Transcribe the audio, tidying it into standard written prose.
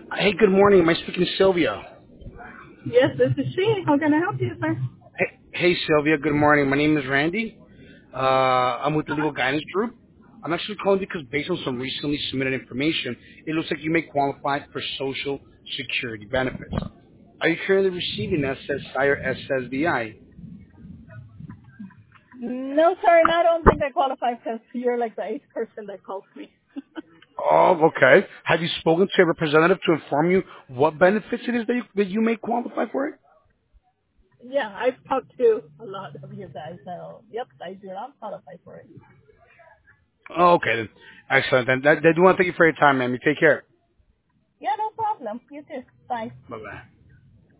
Hey, good morning. Am I speaking to Sylvia? Yes, this is she. How can I help you, sir? Hey, Sylvia. Good morning. My name is Randy. I'm with the Uh-huh. Legal Guidance Group. I'm actually calling because based on some recently submitted information, it looks like you may qualify for Social Security benefits. Are you currently receiving SSI or SSDI? No, sir, and I don't think I qualify because you're like the eighth person that calls me. Oh, okay. Have you spoken to a representative to inform you what benefits it is that you may qualify for it? Yeah, I've talked to a lot of you guys, so yep, I do not qualify for it. Oh, okay, then. Excellent. Then I do want to thank you for your time, ma'am. You take care. Yeah, no problem. You too. Bye. Bye-bye.